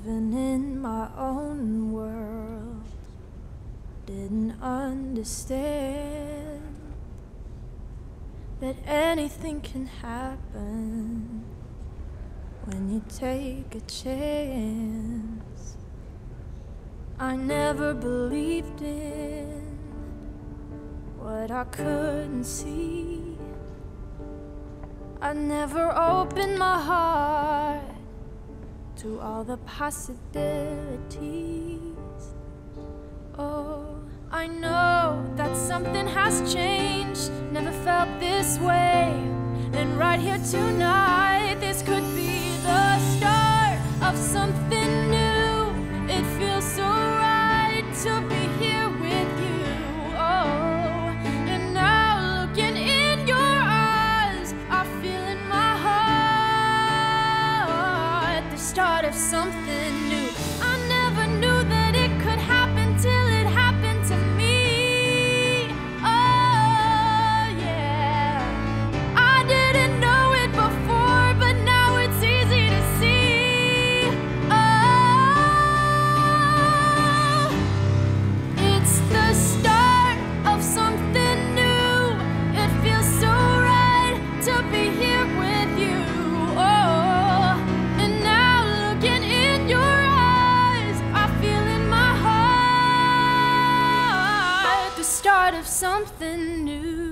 living in my own world, didn't understand that anything can happen when you take a chance. I never believed in what I couldn't see. I never opened my heart to all the possibilities. Oh, I know that something has changed. Never felt this way. And right here tonight, this could be the start of something new. It feels so right to be here with you. Oh, and now looking in your eyes, I feel in my heart the start of something new. I never knew that it could happen till it happened to me. Oh, yeah. I didn't know it before, but now it's easy to see. Oh, it's the start of something new. It feels so right to be here with you. Oh, and now looking in your eyes, I feel in my heart the start of something new.